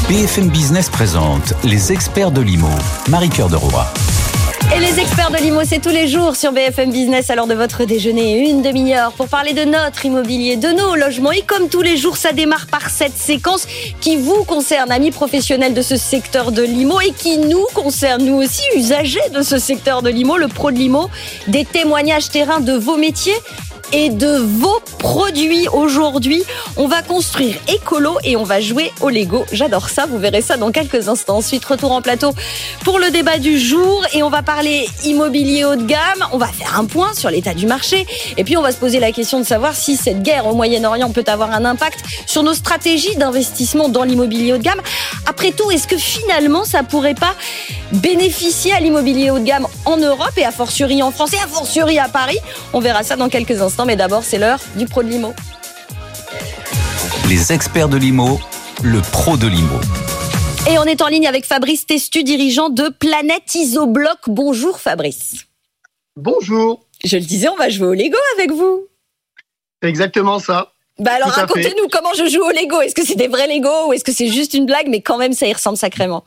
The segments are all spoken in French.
BFM Business présente les experts de l'IMO. Marie-Cœur de Roy. Et les experts de l'IMO, c'est tous les jours sur BFM Business à l'heure de votre déjeuner, une demi-heure pour parler de notre immobilier, de nos logements. Et comme tous les jours, ça démarre par cette séquence qui vous concerne, amis professionnels de ce secteur de l'IMO, et qui nous concerne, nous aussi, usagers de ce secteur de l'IMO, le pro de l'IMO, des témoignages terrain de vos métiers et de vos produits. Aujourd'hui, on va construire écolo et on va jouer au Lego. J'adore ça, vous verrez ça dans quelques instants. Ensuite, retour en plateau pour le débat du jour et on va parler immobilier haut de gamme. On va faire un point sur l'état du marché et puis on va se poser la question de savoir si cette guerre au Moyen-Orient peut avoir un impact sur nos stratégies d'investissement dans l'immobilier haut de gamme. Après tout, est-ce que finalement ça pourrait pas bénéficier à l'immobilier haut de gamme en Europe et a fortiori en France et a fortiori à Paris? On verra ça dans quelques instants. Mais d'abord, c'est l'heure du pro de l'IMO. Les experts de l'IMO, le pro de l'IMO. Et on est en ligne avec Fabrice Testu, dirigeant de Planète Isobloc. Bonjour Fabrice. Bonjour. Je le disais, on va jouer au Lego avec vous. C'est exactement ça. Alors racontez-nous comment je joue au Lego. Est-ce que c'est des vrais Lego ou est-ce que c'est juste une blague, mais quand même ça y ressemble sacrément?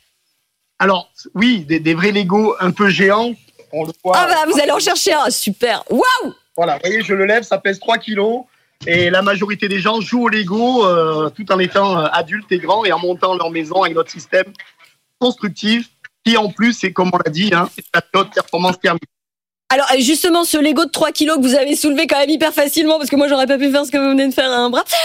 Alors oui, des vrais Lego un peu géants. On le voit. Vous allez en chercher un, super. Waouh! Voilà, vous voyez, je le lève, ça pèse 3 kilos. Et la majorité des gens jouent au Lego tout en étant adultes et grands et en montant leur maison avec notre système constructif qui, en plus, c'est comme on l'a dit, c'est la haute performance thermique. Alors justement, ce Lego de 3 kilos que vous avez soulevé quand même hyper facilement, parce que moi j'aurais pas pu faire ce que vous venez de faire à un bras.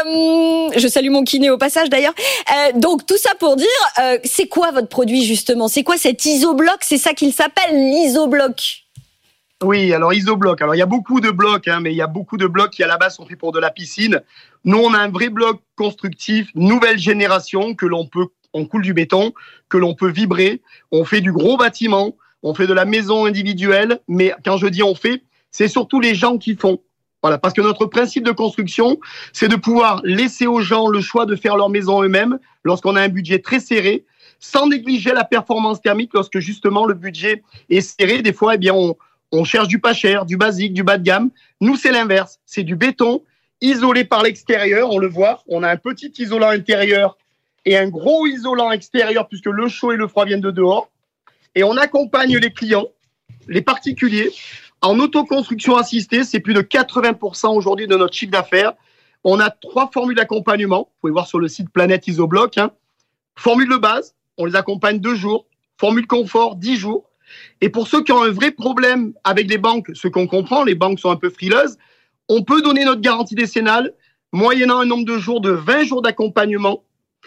Je salue mon kiné au passage d'ailleurs. Donc tout ça pour dire, c'est quoi votre produit justement? C'est quoi cet Isobloc? C'est ça qu'il s'appelle, l'Isobloc? Oui, alors Isobloc. Alors il y a beaucoup de blocs, mais il y a beaucoup de blocs qui à la base sont faits pour de la piscine. Nous, on a un vrai bloc constructif, nouvelle génération, on coule du béton, que l'on peut vibrer. On fait du gros bâtiment, on fait de la maison individuelle, mais quand je dis on fait, c'est surtout les gens qui font. Voilà, parce que notre principe de construction, c'est de pouvoir laisser aux gens le choix de faire leur maison eux-mêmes lorsqu'on a un budget très serré, sans négliger la performance thermique lorsque justement le budget est serré. Des fois, on cherche du pas cher, du basique, du bas de gamme. Nous, c'est l'inverse. C'est du béton isolé par l'extérieur. On le voit. On a un petit isolant intérieur et un gros isolant extérieur puisque le chaud et le froid viennent de dehors. Et on accompagne les clients, les particuliers, en autoconstruction assistée. C'est plus de 80% aujourd'hui de notre chiffre d'affaires. On a 3 formules d'accompagnement. Vous pouvez voir sur le site Planète Isobloc. Formule de base, on les accompagne 2 jours. Formule confort, 10 jours. Et pour ceux qui ont un vrai problème avec les banques, ce qu'on comprend, les banques sont un peu frileuses, on peut donner notre garantie décennale, moyennant un nombre de jours de 20 jours d'accompagnement.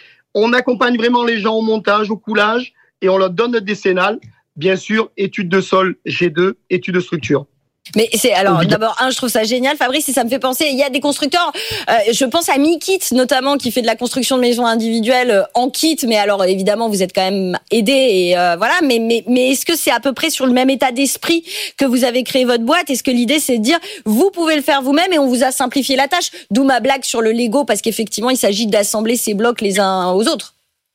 On accompagne vraiment les gens au montage, au coulage, et on leur donne notre décennale. Bien sûr, étude de sol G2, étude de structure. Mais d'abord, je trouve ça génial, Fabrice, et ça me fait penser, il y a des constructeurs, je pense à Mi-Kit, notamment, qui fait de la construction de maisons individuelles en kit, mais alors, évidemment, vous êtes quand même aidé, et voilà, mais est-ce que c'est à peu près sur le même état d'esprit que vous avez créé votre boîte? Est-ce que l'idée, c'est de dire, vous pouvez le faire vous-même, et on vous a simplifié la tâche? D'où ma blague sur le Lego, parce qu'effectivement, il s'agit d'assembler ces blocs les uns aux autres.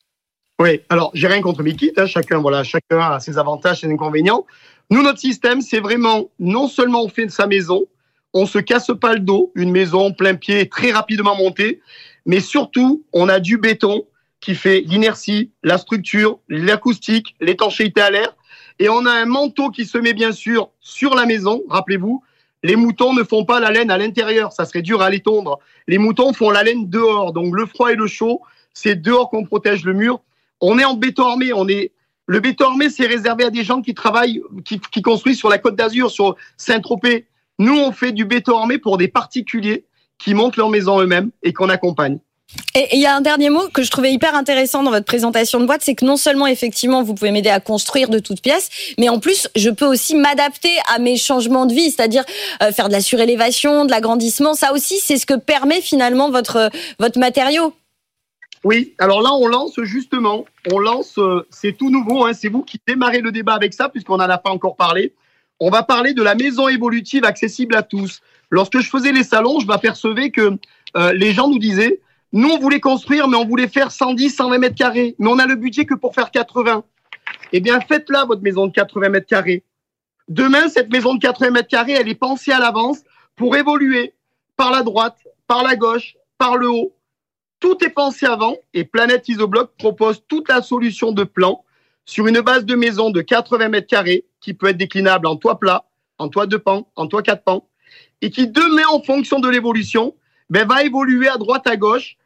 Oui, alors, j'ai rien contre Mi-Kit, chacun a ses avantages, ses inconvénients. Nous, notre système, c'est vraiment, non seulement on fait de sa maison, on se casse pas le dos, une maison plein pied, très rapidement montée, mais surtout, on a du béton qui fait l'inertie, la structure, l'acoustique, l'étanchéité à l'air, et on a un manteau qui se met bien sûr sur la maison. Rappelez-vous, les moutons ne font pas la laine à l'intérieur, ça serait dur à les tondre. Les moutons font la laine dehors, donc le froid et le chaud, c'est dehors qu'on protège le mur. On est en béton armé, le béton armé, c'est réservé à des gens qui travaillent, qui construisent sur la Côte d'Azur, sur Saint-Tropez. Nous, on fait du béton armé pour des particuliers qui montent leur maison eux-mêmes et qu'on accompagne. Et il y a un dernier mot que je trouvais hyper intéressant dans votre présentation de boîte, c'est que non seulement, effectivement, vous pouvez m'aider à construire de toutes pièces, mais en plus, je peux aussi m'adapter à mes changements de vie, c'est-à-dire faire de la surélévation, de l'agrandissement. Ça aussi, c'est ce que permet finalement votre matériau. Oui, alors là, c'est tout nouveau, c'est vous qui démarrez le débat avec ça, puisqu'on n'en a pas encore parlé. On va parler de la maison évolutive accessible à tous. Lorsque je faisais les salons, je m'apercevais que les gens nous disaient, nous, on voulait construire, mais on voulait faire 110, 120 mètres carrés, mais on a le budget que pour faire 80. Eh bien, faites-la, votre maison de 80 mètres carrés. Demain, cette maison de 80 mètres carrés, elle est pensée à l'avance pour évoluer par la droite, par la gauche, par le haut. tout est pensé avant et Planète Isobloc propose toute la solution de plan sur une base de maison de 80 mètres carrés qui peut être déclinable en toit plat, en toit 2 pans, en toit 4 pans et qui demain, en fonction de l'évolution, va évoluer à droite, à gauche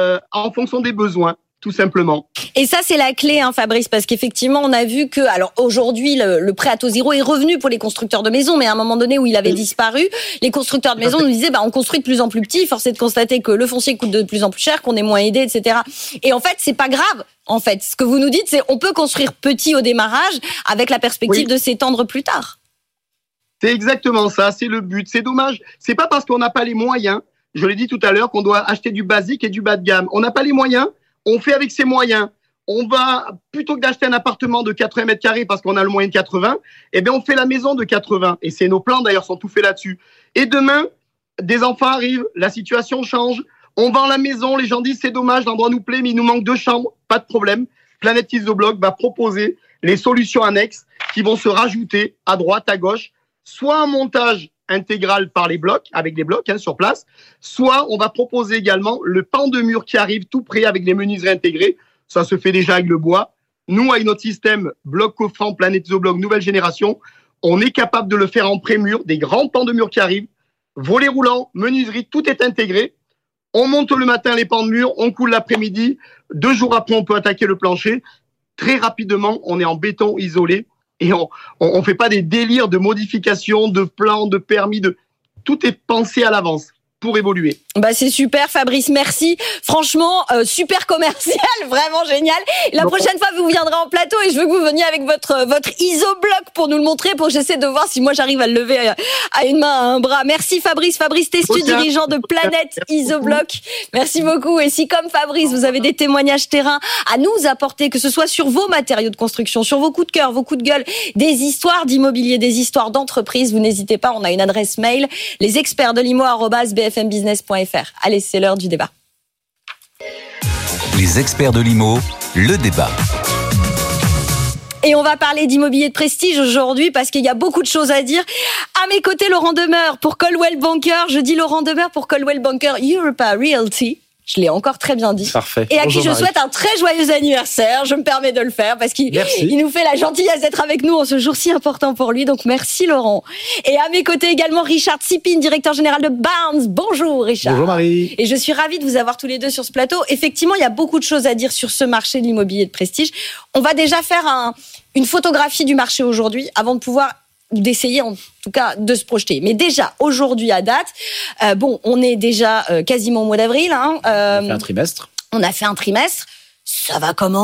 en fonction des besoins. Tout simplement. Et ça, c'est la clé, Fabrice, parce qu'effectivement, on a vu que, alors aujourd'hui, le prêt à taux zéro est revenu pour les constructeurs de maisons, mais à un moment donné où il avait disparu, les constructeurs de maisons nous disaient, on construit de plus en plus petit, force est de constater que le foncier coûte de plus en plus cher, qu'on est moins aidé, etc. Et en fait, c'est pas grave. En fait, ce que vous nous dites, c'est on peut construire petit au démarrage avec la perspective de s'étendre plus tard. C'est exactement ça, c'est le but. C'est dommage. C'est pas parce qu'on n'a pas les moyens, je l'ai dit tout à l'heure, qu'on doit acheter du basique et du bas de gamme. On n'a pas les moyens. On fait avec ses moyens. On va, plutôt que d'acheter un appartement de 80 mètres carrés parce qu'on a le moyen de 80, on fait la maison de 80. Et c'est nos plans, d'ailleurs, sont tout faits là-dessus. Et demain, des enfants arrivent, la situation change. On vend la maison, les gens disent c'est dommage, l'endroit nous plaît, mais il nous manque 2 chambres. Pas de problème. Planète Isobloc va proposer les solutions annexes qui vont se rajouter à droite, à gauche, soit un montage intégral par les blocs, avec les blocs sur place, soit on va proposer également le pan de mur qui arrive tout près avec les menuiseries intégrées. Ça se fait déjà avec le bois. Nous, avec notre système bloc coffrant Planète Isobloc nouvelle génération, on est capable de le faire en pré-mur, des grands pans de mur qui arrivent, volets roulants, menuiserie, tout est intégré. On monte le matin les pans de mur, on coule l'après-midi. 2 jours après, on peut attaquer le plancher. Très rapidement, on est en béton isolé. Et on fait pas des délires de modification, de plans, de permis, tout est pensé à l'avance pour évoluer. C'est super, Fabrice, merci. Franchement, super commercial, vraiment génial. La prochaine fois, vous viendrez en plateau et je veux que vous veniez avec votre Isobloc pour nous le montrer, pour que j'essaie de voir si moi j'arrive à le lever à une main, à un bras. Merci Fabrice Testu, dirigeant de Planète Isobloc. Merci beaucoup. Et si comme Fabrice, vous avez des témoignages terrain à nous apporter, que ce soit sur vos matériaux de construction, sur vos coups de cœur, vos coups de gueule, des histoires d'immobilier, des histoires d'entreprise, vous n'hésitez pas, on a une adresse mail, lesexpertsdelimo@bfmbusiness.fr. Allez, c'est l'heure du débat. Les experts de l'IMO, le débat. Et on va parler d'immobilier de prestige aujourd'hui parce qu'il y a beaucoup de choses à dire. À mes côtés, Laurent Demeure pour Coldwell Banker. Je dis Laurent Demeure pour Coldwell Banker Europa Realty. Je l'ai encore très bien dit. Parfait. Et à qui je souhaite un très joyeux anniversaire. Je me permets de le faire parce qu'il nous fait la gentillesse d'être avec nous en ce jour si important pour lui. Donc merci Laurent. Et à mes côtés également Richard Tsipine, directeur général de Barnes. Bonjour Richard. Bonjour Marie. Et je suis ravie de vous avoir tous les deux sur ce plateau. Effectivement, il y a beaucoup de choses à dire sur ce marché de l'immobilier de prestige. On va déjà faire une photographie du marché aujourd'hui avant de pouvoir d'essayer en tout cas de se projeter. Mais déjà, aujourd'hui à date, on est déjà quasiment au mois d'avril. On a fait un trimestre. On a fait un trimestre. Ça va comment ?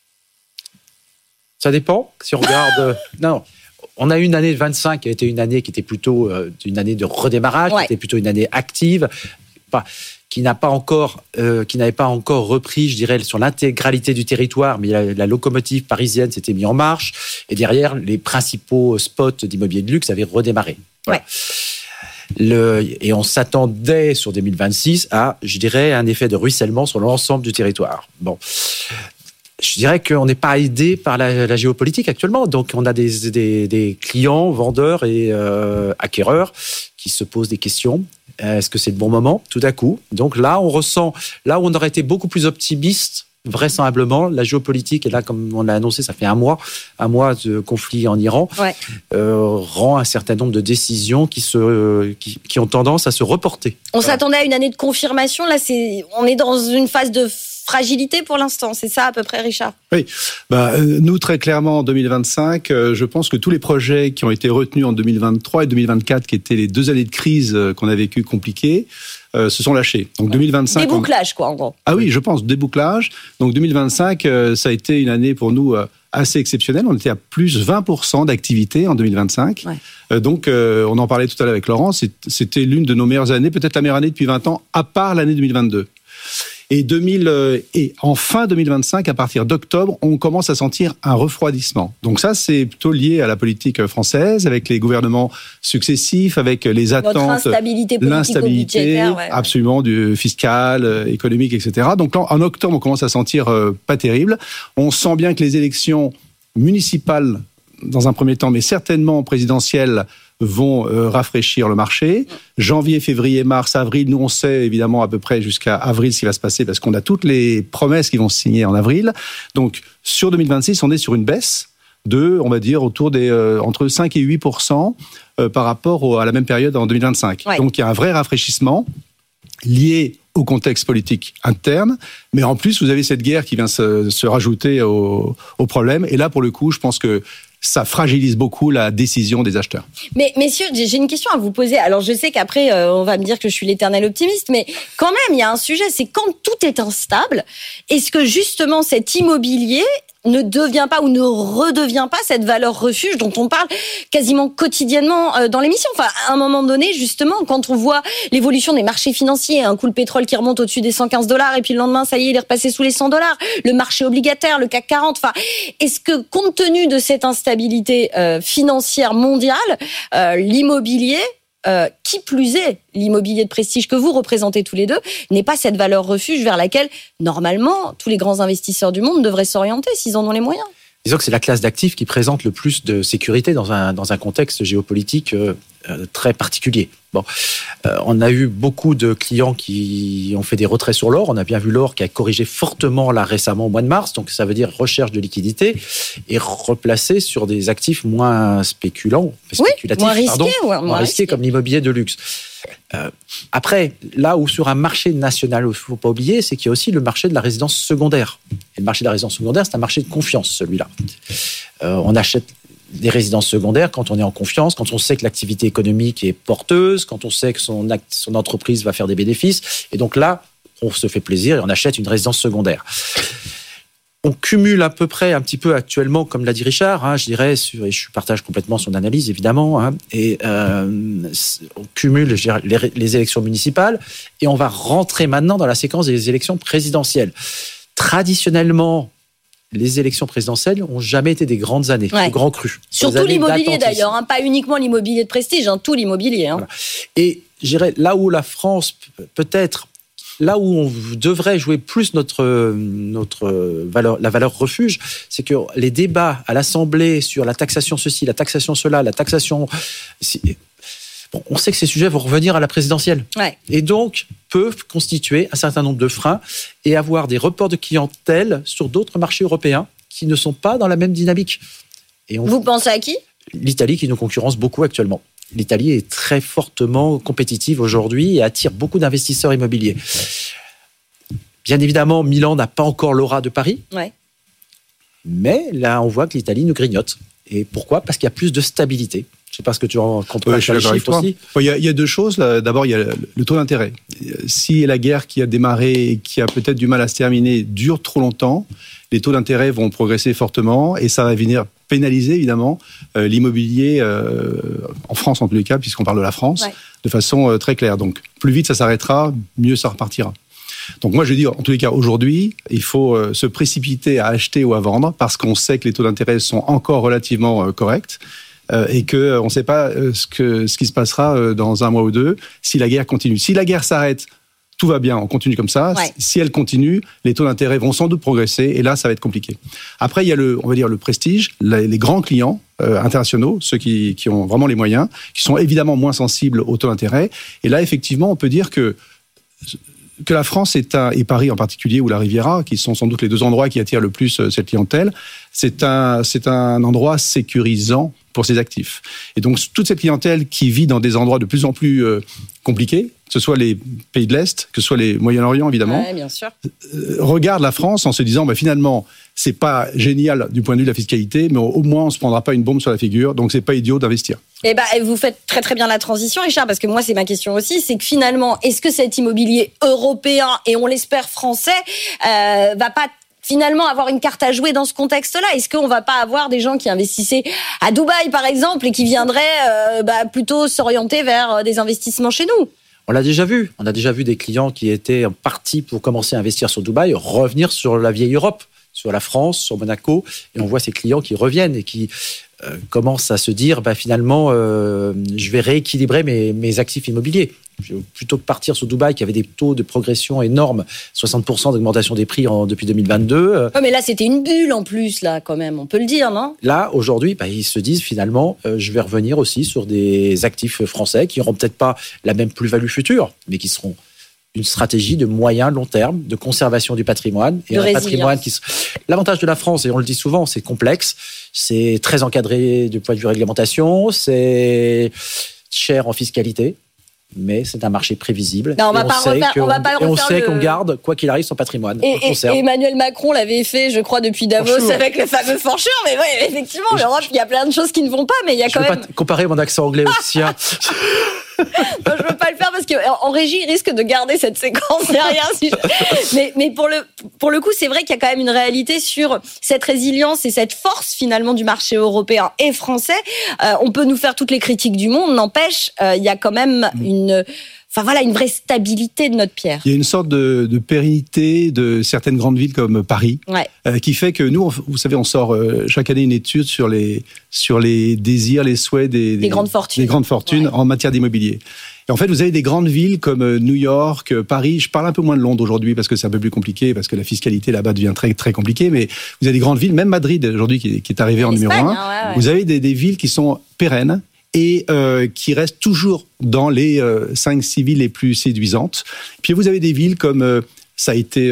Ça dépend. Si on regarde... Non, on a eu une année de 25 qui a été une année qui était plutôt une année de redémarrage, qui était plutôt une année active, qui n'avait pas encore repris, je dirais, sur l'intégralité du territoire, mais la locomotive parisienne s'était mise en marche, et derrière, les principaux spots d'immobilier de luxe avaient redémarré. Voilà. Et on s'attendait sur 2026 à, je dirais, un effet de ruissellement sur l'ensemble du territoire. Bon. Je dirais qu'on n'est pas aidé par la géopolitique actuellement. Donc, on a des clients, vendeurs et acquéreurs qui se posent des questions. Est-ce que c'est le bon moment, tout à coup ? Donc là, on ressent, là où on aurait été beaucoup plus optimiste, vraisemblablement, la géopolitique, et là, comme on l'a annoncé, ça fait un mois de conflit en Iran, rend un certain nombre de décisions qui ont tendance à se reporter. On s'attendait à une année de confirmation. Là, on est dans une phase de fragilité pour l'instant. C'est ça à peu près, Richard ? Oui. Nous, très clairement, en 2025, je pense que tous les projets qui ont été retenus en 2023 et 2024, qui étaient les 2 années de crise qu'on a vécues compliquées, se sont lâchés. Donc 2025... Débouclage, quoi, en gros. Ah oui, je pense, débouclage. Donc 2025, ça a été une année pour nous assez exceptionnelle. On était à plus 20% d'activité en 2025. Ouais. Donc, on en parlait tout à l'heure avec Laurent, c'était l'une de nos meilleures années, peut-être la meilleure année depuis 20 ans, à part l'année 2022. Et en fin 2025, à partir d'octobre, on commence à sentir un refroidissement. Donc ça, c'est plutôt lié à la politique française, avec les gouvernements successifs, avec les attentes, l'instabilité, absolument, du fiscal, économique, etc. Donc en octobre, on commence à sentir pas terrible. On sent bien que les élections municipales, dans un premier temps, mais certainement présidentielles, vont rafraîchir le marché. Janvier, février, mars, avril, nous on sait évidemment à peu près jusqu'à avril ce qui va se passer parce qu'on a toutes les promesses qui vont se signer en avril. Donc sur 2026, on est sur une baisse de, on va dire, autour des entre 5 et 8% par rapport à la même période en 2025. Ouais. Donc il y a un vrai rafraîchissement lié au contexte politique interne, mais en plus vous avez cette guerre qui vient se rajouter au problème. Et là, pour le coup, je pense que ça fragilise beaucoup la décision des acheteurs. Mais messieurs, j'ai une question à vous poser. Alors je sais qu'après on va me dire que je suis l'éternel optimiste, mais quand même il y a un sujet, c'est quand tout est instable, est-ce que justement cet immobilier ne devient pas ou ne redevient pas cette valeur refuge dont on parle quasiment quotidiennement dans l'émission. Enfin, à un moment donné, justement, quand on voit l'évolution des marchés financiers, un coup le pétrole qui remonte au-dessus des $115 et puis le lendemain, ça y est, il est repassé sous les $100, le marché obligataire, le CAC 40. Enfin, est-ce que compte tenu de cette instabilité financière mondiale, l'immobilier, qui plus est, l'immobilier de prestige que vous représentez tous les deux, n'est pas cette valeur refuge vers laquelle, normalement, tous les grands investisseurs du monde devraient s'orienter s'ils en ont les moyens? Disons que c'est la classe d'actifs qui présente le plus de sécurité dans un contexte géopolitique très particulier. Bon, on a eu beaucoup de clients qui ont fait des retraits sur l'or. On a bien vu l'or qui a corrigé fortement là récemment au mois de mars. Donc ça veut dire recherche de liquidité et replacer sur des actifs moins spéculatifs, moins risqués comme l'immobilier de luxe. Après, là où sur un marché national, il ne faut pas oublier, c'est qu'il y a aussi le marché de la résidence secondaire. Et le marché de la résidence secondaire, c'est un marché de confiance, celui-là. On achète des résidences secondaires quand on est en confiance, quand on sait que l'activité économique est porteuse, quand on sait que son entreprise va faire des bénéfices. Et donc là, on se fait plaisir et on achète une résidence secondaire. On cumule à peu près un petit peu actuellement, comme l'a dit Richard, je dirais, et je partage complètement son analyse évidemment, et on cumule je dirais, les élections municipales et on va rentrer maintenant dans la séquence des élections présidentielles. Traditionnellement, les élections présidentielles n'ont jamais été des grandes années, de grands crus. Surtout l'immobilier d'ailleurs, pas uniquement l'immobilier de prestige, tout l'immobilier. Voilà. Et je dirais, là où la France peut-être, là où on devrait jouer plus la valeur refuge, c'est que les débats à l'Assemblée sur la taxation ceci, la taxation cela, la taxation... Bon, on sait que ces sujets vont revenir à la présidentielle. Ouais. Et donc, peuvent constituer un certain nombre de freins et avoir des reports de clientèle sur d'autres marchés européens qui ne sont pas dans la même dynamique. Et vous pensez à qui ? L'Italie qui nous concurrence beaucoup actuellement. L'Italie est très fortement compétitive aujourd'hui et attire beaucoup d'investisseurs immobiliers. Bien évidemment, Milan n'a pas encore l'aura de Paris. Ouais. Mais là, on voit que l'Italie nous grignote. Et pourquoi ? Parce qu'il y a plus de stabilité. Je ne sais pas ce que tu en comptes pas sur les chiffres aussi. Il y a deux choses. Là. D'abord, il y a le taux d'intérêt. Si la guerre qui a démarré et qui a peut-être du mal à se terminer dure trop longtemps, les taux d'intérêt vont progresser fortement et ça va venir pénaliser évidemment l'immobilier en France en tous les cas, puisqu'on parle de la France, de façon très claire. Donc plus vite ça s'arrêtera, mieux ça repartira. Donc moi je dis en tous les cas aujourd'hui, il faut se précipiter à acheter ou à vendre parce qu'on sait que les taux d'intérêt sont encore relativement corrects. Et qu'on ne sait pas ce qui se passera dans un mois ou deux si la guerre continue. Si la guerre s'arrête, tout va bien, on continue comme ça. Ouais. Si elle continue, les taux d'intérêt vont sans doute progresser et là, ça va être compliqué. Après, il y a on va dire le prestige, les grands clients internationaux, ceux qui ont vraiment les moyens, qui sont évidemment moins sensibles aux taux d'intérêt. Et là, effectivement, on peut dire que la France et Paris en particulier, ou la Riviera, qui sont sans doute les deux endroits qui attirent le plus cette clientèle, c'est un endroit sécurisant pour ses actifs. Et donc, toute cette clientèle qui vit dans des endroits de plus en plus compliqués, que ce soit les pays de l'Est, que ce soit les Moyen-Orient, évidemment, bien sûr. Regarde la France en se disant, finalement, c'est pas génial du point de vue de la fiscalité, mais au moins, on se prendra pas une bombe sur la figure, donc c'est pas idiot d'investir. Et vous faites très très bien la transition, Richard, parce que moi, c'est ma question aussi, c'est que finalement, est-ce que cet immobilier européen, et on l'espère français, va pas finalement avoir une carte à jouer dans ce contexte-là? Est-ce qu'on va pas avoir des gens qui investissaient à Dubaï, par exemple, et qui viendraient plutôt s'orienter vers des investissements chez nous? On l'a déjà vu. On a déjà vu des clients qui étaient partis pour commencer à investir sur Dubaï revenir sur la vieille Europe, sur la France, sur Monaco, et on voit ces clients qui reviennent et qui commencent à se dire finalement, je vais rééquilibrer mes actifs immobiliers. Plutôt que partir sur Dubaï, qui avait des taux de progression énormes, 60% d'augmentation des prix depuis 2022. Mais là, c'était une bulle en plus, là, quand même, on peut le dire, non ? Là, aujourd'hui, ils se disent finalement, je vais revenir aussi sur des actifs français qui n'auront peut-être pas la même plus-value future, mais qui seront une stratégie de moyen long terme de conservation du patrimoine et un patrimoine L'avantage de la France, et on le dit souvent, c'est complexe, c'est très encadré du point de vue réglementation, c'est cher en fiscalité. Mais c'est un marché prévisible. Non, on sait qu'on garde, quoi qu'il arrive, son patrimoine. Et Emmanuel Macron l'avait fait, je crois, depuis Davos avec le fameux Forchur. Mais ouais, effectivement, l'Europe, il y a plein de choses qui ne vont pas, mais il y a quand même. Je ne veux pas comparer mon accent anglais au sien. Non, je veux pas le faire parce qu'en régie, il risque de garder cette séquence derrière. Mais pour le coup, c'est vrai qu'il y a quand même une réalité sur cette résilience et cette force finalement du marché européen et français. On peut nous faire toutes les critiques du monde, n'empêche, il y a quand même une vraie stabilité de notre pierre. Il y a une sorte de pérennité de certaines grandes villes comme Paris, qui fait que nous, vous savez, on sort chaque année une étude sur les désirs, les souhaits des grandes fortunes en matière d'immobilier. Et en fait, vous avez des grandes villes comme New York, Paris. Je parle un peu moins de Londres aujourd'hui parce que c'est un peu plus compliqué, parce que la fiscalité là-bas devient très, très compliquée. Mais vous avez des grandes villes, même Madrid aujourd'hui qui est arrivé en numéro 1. Vous avez des villes qui sont pérennes et qui restent toujours dans les 5-6 villes les plus séduisantes. Puis vous avez des villes comme ça a été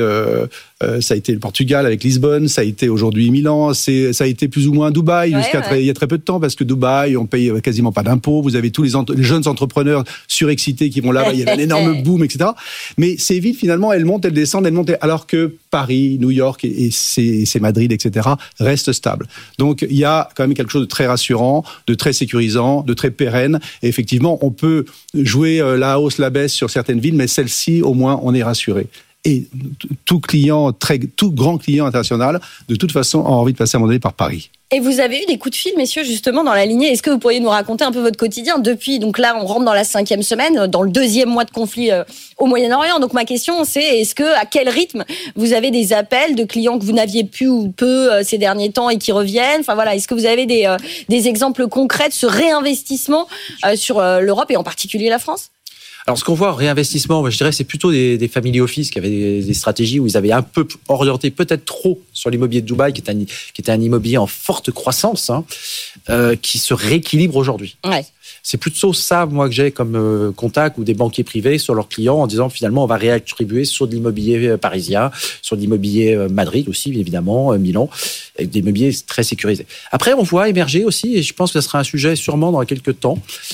le Portugal avec Lisbonne, ça a été aujourd'hui Milan, ça a été plus ou moins Dubaï il y a très peu de temps, parce que Dubaï, on paye quasiment pas d'impôts. Vous avez tous les jeunes entrepreneurs surexcités qui vont là-bas, il y a un énorme boom, etc. Mais ces villes, finalement, elles montent, elles descendent, alors que Paris, New York et c'est Madrid, etc., restent stables. Donc, il y a quand même quelque chose de très rassurant, de très sécurisant, de très pérenne. Et effectivement, on peut jouer la hausse, la baisse sur certaines villes, mais celle-ci, au moins, on est rassuré. Et tout grand client international, de toute façon, a envie de passer à un moment donné par Paris. Et vous avez eu des coups de fil, messieurs, justement, dans la lignée. Est-ce que vous pourriez nous raconter un peu votre quotidien depuis, donc là, on rentre dans la 5e semaine, dans le 2e mois de conflit au Moyen-Orient. Donc ma question, c'est à quel rythme vous avez des appels de clients que vous n'aviez plus ou peu ces derniers temps et qui reviennent ? Est-ce que vous avez des exemples concrets de ce réinvestissement sur l'Europe et en particulier la France ? Alors, ce qu'on voit en réinvestissement, je dirais, c'est plutôt des family office qui avaient des stratégies où ils avaient un peu orienté peut-être trop sur l'immobilier de Dubaï, qui était un immobilier en forte croissance, qui se rééquilibre aujourd'hui. Ouais. C'est plutôt ça, moi, que j'ai comme contact ou des banquiers privés sur leurs clients en disant finalement, on va réattribuer sur de l'immobilier parisien, sur de l'immobilier Madrid aussi, évidemment, Milan, avec des immobiliers très sécurisés. Après, on voit émerger aussi, et je pense que ce sera un sujet sûrement dans quelques temps,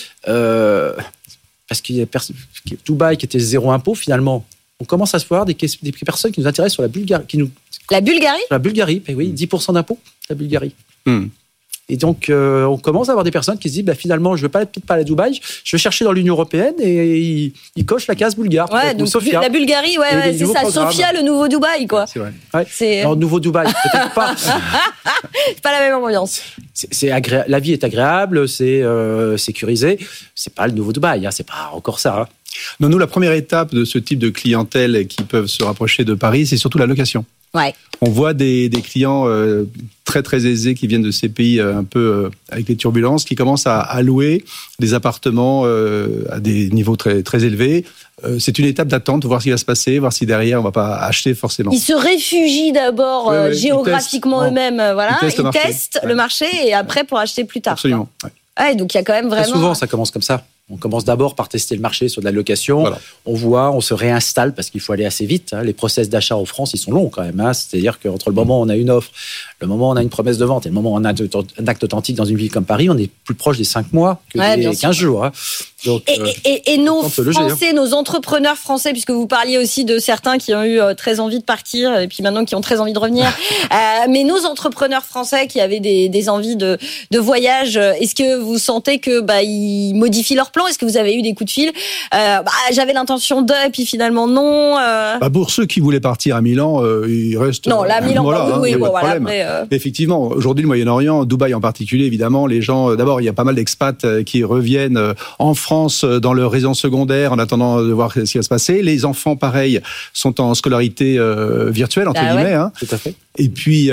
parce qu'il y a Dubaï qui était zéro impôt, finalement, on commence à se voir des personnes qui nous intéressent sur la Bulgarie. La Bulgarie ? La Bulgarie, oui, 10% d'impôt, la Bulgarie. Et donc, on commence à avoir des personnes qui se disent, finalement, je ne veux peut-être pas aller à Dubaï, je vais chercher dans l'Union européenne, et ils cochent la case bulgare. Ouais, donc Sofia. La Bulgarie, c'est ça, Sofia, le nouveau Dubaï, quoi. C'est vrai. Ouais. Alors, nouveau Dubaï, peut-être pas. C'est pas la même ambiance. La vie est agréable, c'est sécurisé. C'est pas le nouveau Dubaï, c'est pas encore ça. Non, nous, la première étape de ce type de clientèle qui peuvent se rapprocher de Paris, c'est surtout la location. Ouais. On voit des clients très très aisés qui viennent de ces pays un peu avec les turbulences, qui commencent à louer des appartements à des niveaux très très élevés. C'est une étape d'attente, voir ce qui va se passer, voir si derrière on va pas acheter forcément. Ils se réfugient d'abord géographiquement eux-mêmes, ils testent le marché et après pour acheter plus tard. Absolument. Ouais, donc il y a quand même vraiment. Très souvent, ça commence comme ça. On commence d'abord par tester le marché sur de la location. Voilà. On se réinstalle parce qu'il faut aller assez vite. Les process d'achat en France, ils sont longs quand même. C'est-à-dire qu'entre le moment où on a une offre, le moment où on a une promesse de vente et le moment où on a un acte authentique dans une ville comme Paris, on est plus proche des 5 mois que des 15 jours. Donc, et nos Français, nos entrepreneurs français, puisque vous parliez aussi de certains qui ont eu très envie de partir et puis maintenant qui ont très envie de revenir. Mais nos entrepreneurs français qui avaient des envies de voyage, est-ce que vous sentez que ils modifient leur plan ? Est-ce que vous avez eu des coups de fil ? J'avais l'intention et puis finalement non. Pour ceux qui voulaient partir à Milan, ils restent. Non, là, Milan, après. Effectivement, aujourd'hui, le Moyen-Orient, Dubaï en particulier, évidemment, les gens. D'abord, il y a pas mal d'expats qui reviennent en France dans leur résidence secondaire en attendant de voir ce qui va se passer. Les enfants, pareil, sont en scolarité virtuelle entre guillemets. Tout à fait. Et puis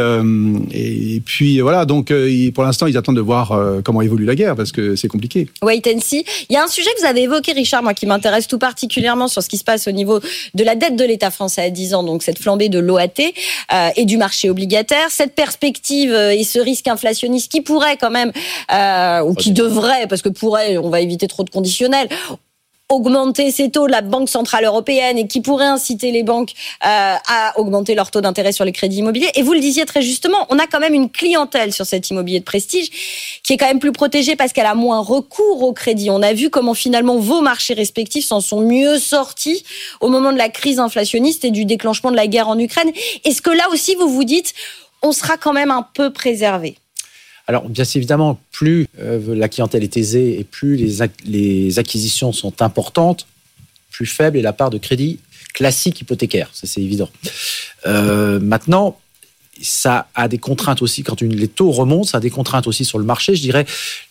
voilà. Donc pour l'instant, ils attendent de voir comment évolue la guerre parce que c'est compliqué. Wait and see. Il y a un sujet que vous avez évoqué, Richard, moi qui m'intéresse tout particulièrement sur ce qui se passe au niveau de la dette de l'État français à 10 ans, donc cette flambée de l'OAT et du marché obligataire, cette perspective et ce risque inflationniste qui pourrait quand même, ou qui devrait, parce que pourrait, on va éviter trop de conditionnels, augmenter ces taux de la Banque Centrale Européenne et qui pourrait inciter les banques à augmenter leur taux d'intérêt sur les crédits immobiliers. Et vous le disiez très justement, on a quand même une clientèle sur cet immobilier de prestige qui est quand même plus protégée parce qu'elle a moins recours au crédit. On a vu comment finalement vos marchés respectifs s'en sont mieux sortis au moment de la crise inflationniste et du déclenchement de la guerre en Ukraine. Est-ce que là aussi vous vous dites, on sera quand même un peu préservé ? Alors, bien évidemment, plus la clientèle est aisée et plus les acquisitions sont importantes, plus faible est la part de crédit classique hypothécaire. Ça, c'est évident. Maintenant, ça a des contraintes aussi. Quand les taux remontent, ça a des contraintes aussi sur le marché. Je dirais,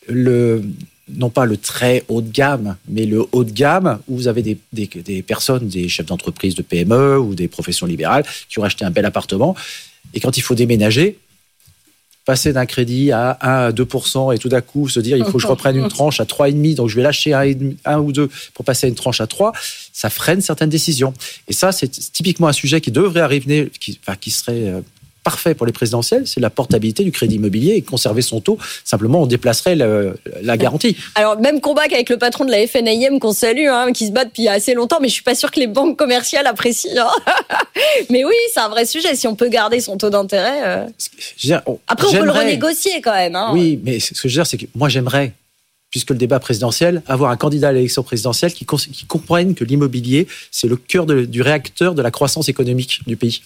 non pas le très haut de gamme, mais le haut de gamme, où vous avez des personnes, des chefs d'entreprise de PME ou des professions libérales qui ont acheté un bel appartement. Et quand il faut déménager, passer d'un crédit à 1 à 2% et tout d'un coup se dire il faut que je reprenne une tranche à 3,5, donc je vais lâcher 1 ou 2 pour passer à une tranche à 3, ça freine certaines décisions. Et ça, c'est typiquement un sujet qui devrait arriver, qui serait parfait pour les présidentielles, c'est la portabilité du crédit immobilier et conserver son taux. Simplement, on déplacerait la garantie. Alors, même combat qu'avec le patron de la FNAIM qu'on salue, qui se bat depuis assez longtemps, mais je suis pas sûre que les banques commerciales apprécient. Mais oui, c'est un vrai sujet. Si on peut garder son taux d'intérêt... Après, on peut le renégocier quand même. Oui, mais ce que je veux dire, c'est que moi, j'aimerais, puisque le débat présidentiel, avoir un candidat à l'élection présidentielle qui comprenne que l'immobilier, c'est le cœur du réacteur de la croissance économique du pays.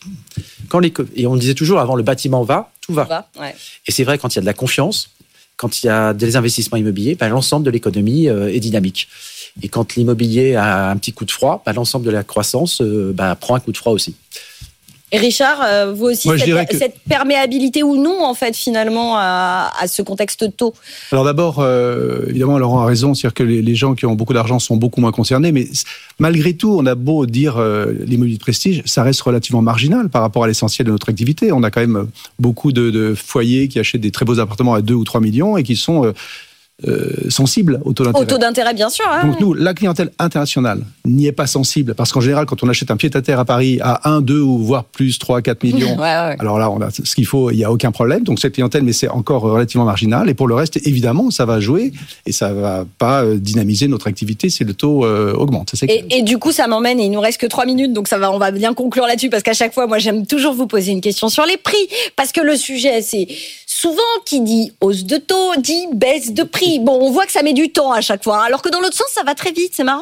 Et on disait toujours, avant le bâtiment va, tout va. Ouais. Et c'est vrai, quand il y a de la confiance, quand il y a des investissements immobiliers, l'ensemble de l'économie est dynamique. Et quand l'immobilier a un petit coup de froid, l'ensemble de la croissance prend un coup de froid aussi. Et Richard, vous aussi, cette perméabilité ou non, en fait, finalement, à ce contexte de taux ? Alors d'abord, évidemment, Laurent a raison, c'est-à-dire que les gens qui ont beaucoup d'argent sont beaucoup moins concernés, mais malgré tout, on a beau dire l'immobilier de prestige, ça reste relativement marginal par rapport à l'essentiel de notre activité. On a quand même beaucoup de foyers qui achètent des très beaux appartements à 2 ou 3 millions et qui sont... sensible au taux d'intérêt. Au taux d'intérêt, bien sûr. Donc nous, la clientèle internationale n'y est pas sensible, parce qu'en général, quand on achète un pied-à-terre à Paris à 1, 2 ou voire plus 3, 4 millions, alors là, on a ce qu'il faut, il n'y a aucun problème. Donc cette clientèle, mais c'est encore relativement marginal. Et pour le reste, évidemment, ça va jouer et ça ne va pas dynamiser notre activité si le taux augmente. Et du coup, ça m'emmène, et il nous reste que 3 minutes, donc on va bien conclure là-dessus, parce qu'à chaque fois, moi, j'aime toujours vous poser une question sur les prix, parce que le sujet, c'est souvent qui dit hausse de taux, dit baisse de prix. Bon, on voit que ça met du temps à chaque fois, alors que dans l'autre sens, ça va très vite, c'est marrant.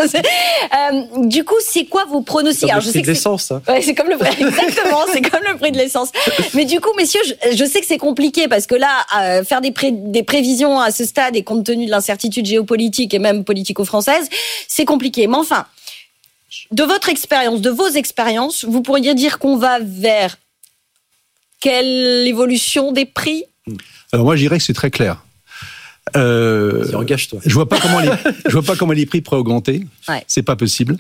Du coup, c'est quoi vos pronostics ? C'est comme le prix de l'essence. Ouais, c'est comme exactement, c'est comme le prix de l'essence. Mais du coup, messieurs, je sais que c'est compliqué, parce que là, faire des prévisions à ce stade, et compte tenu de l'incertitude géopolitique et même politico-française, c'est compliqué. Mais enfin, de votre expérience, de vos expériences, vous pourriez dire qu'on va vers quelle évolution des prix ? Alors moi, je dirais que c'est très clair. Engage-toi. Je vois pas comment les prix pourraient augmenter. Ouais. C'est pas possible.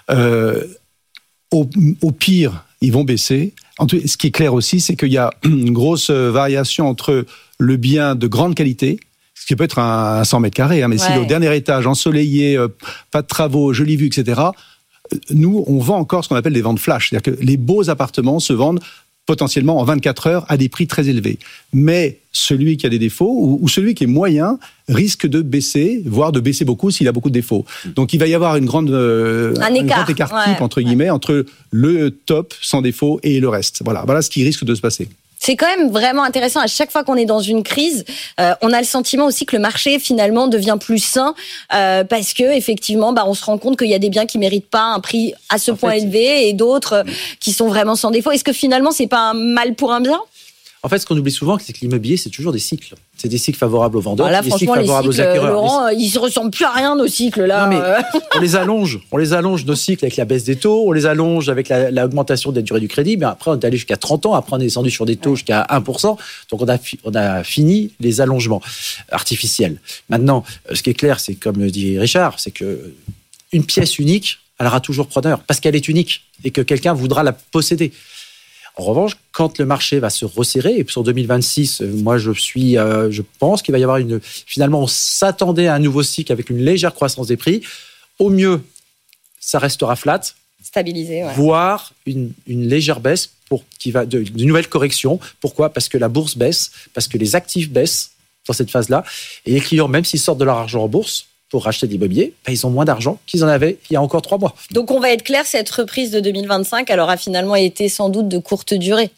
Au pire, ils vont baisser. Ce qui est clair aussi, c'est qu'il y a une grosse variation entre le bien de grande qualité, ce qui peut être un 100 mètres carrés, mais s'il est au dernier étage, ensoleillé, pas de travaux, jolie vue, etc. Nous, on vend encore ce qu'on appelle des ventes flash. C'est-à-dire que les beaux appartements se vendent potentiellement en 24 heures à des prix très élevés. Mais celui qui a des défauts ou celui qui est moyen risque de baisser, voire de baisser beaucoup s'il a beaucoup de défauts. Donc il va y avoir un grand écart type, entre guillemets, entre le top sans défaut et le reste. Voilà ce qui risque de se passer. C'est quand même vraiment intéressant. À chaque fois qu'on est dans une crise, on a le sentiment aussi que le marché finalement devient plus sain, parce que effectivement, on se rend compte qu'il y a des biens qui méritent pas un prix à ce point élevé et d'autres qui sont vraiment sans défaut. Est-ce que finalement, c'est pas un mal pour un bien ? En fait, ce qu'on oublie souvent, c'est que l'immobilier, c'est toujours des cycles. C'est des cycles favorables aux vendeurs, là, des cycles favorables aux acquéreurs. Laurent, ils ne ressemblent plus à rien, nos cycles, là. Non, mais on les allonge, nos cycles, avec la baisse des taux, on les allonge avec l'augmentation de la durée du crédit, mais après, on est allé jusqu'à 30 ans, après, on est descendu sur des taux jusqu'à 1%. Donc, on a fini les allongements artificiels. Maintenant, ce qui est clair, c'est comme le dit Richard, c'est que une pièce unique, elle aura toujours preneur, parce qu'elle est unique, et que quelqu'un voudra la posséder. En revanche, quand le marché va se resserrer, et sur 2026, moi je pense qu'il va y avoir finalement on s'attendait à un nouveau cycle avec une légère croissance des prix. Au mieux, ça restera flat, stabilisé, voire une légère baisse d'une nouvelle correction. Pourquoi ? Parce que la bourse baisse, parce que les actifs baissent dans cette phase-là, et les clients, même s'ils sortent de leur argent en bourse pour racheter de l'immobilier, ils ont moins d'argent qu'ils en avaient il y a encore 3 mois. Donc on va être clair, cette reprise de 2025, elle aura finalement été sans doute de courte durée.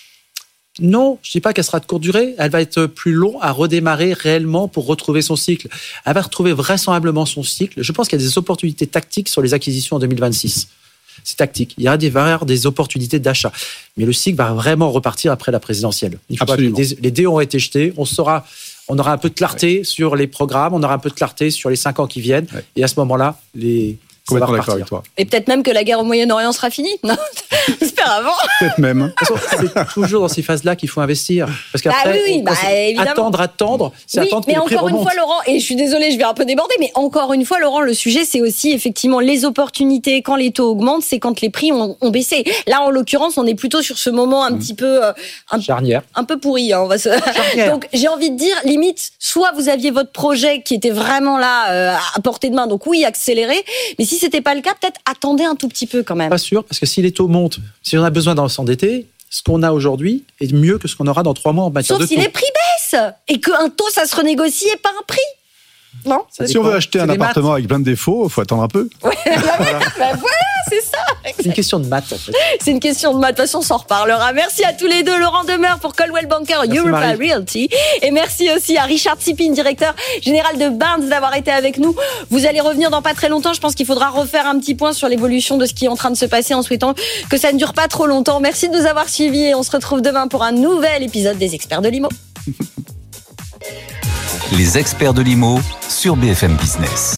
Non, je ne dis pas qu'elle sera de courte durée. Elle va être plus longue à redémarrer réellement pour retrouver son cycle. Elle va retrouver vraisemblablement son cycle. Je pense qu'il y a des opportunités tactiques sur les acquisitions en 2026. C'est tactique. Il y aura des opportunités d'achat. Mais le cycle va vraiment repartir après la présidentielle. Il faut pas que les dés ont été jetés. On aura un peu de clarté sur les programmes. On aura un peu de clarté sur les 5 ans qui viennent. Ouais. Et à ce moment-là, complètement d'accord avec toi. Et peut-être même que la guerre au Moyen-Orient sera finie. Non, j'espère avant. Peut-être même. C'est toujours dans ces phases-là qu'il faut investir. Parce qu'après, attendre, c'est attendre que les prix remontent. Mais encore une fois, Laurent, et je suis désolée, je vais un peu déborder, mais encore une fois, Laurent, le sujet, c'est aussi effectivement les opportunités. Quand les taux augmentent, c'est quand les prix ont baissé. Là, en l'occurrence, on est plutôt sur ce moment un petit peu... charnière. Un peu pourri. Hein, Donc, j'ai envie de dire, limite, soit vous aviez votre projet qui était vraiment là, à portée de main, donc oui, accéléré, mais si c'était pas le cas, peut-être attendez un tout petit peu quand même. Pas sûr, parce que si les taux montent, si on a besoin d'en s'endetter, ce qu'on a aujourd'hui est mieux que ce qu'on aura dans 3 mois en matière de taux. Sauf si les prix baissent et qu'un taux, ça se renégocie et pas un prix. Non. Si on veut acheter un appartement avec plein de défauts, il faut attendre un peu. Ouais, voilà, c'est ça. C'est une question de maths, en fait. C'est une question de maths. De toute façon, on s'en reparlera. Merci à tous les deux. Laurent Demeure pour Coldwell Banker, Europa Realty. Et merci aussi à Richard Tsipin, directeur général de Barnes, d'avoir été avec nous. Vous allez revenir dans pas très longtemps. Je pense qu'il faudra refaire un petit point sur l'évolution de ce qui est en train de se passer en souhaitant que ça ne dure pas trop longtemps. Merci de nous avoir suivis et on se retrouve demain pour un nouvel épisode des Experts de l'IMO. Les Experts de l'IMO sur BFM Business.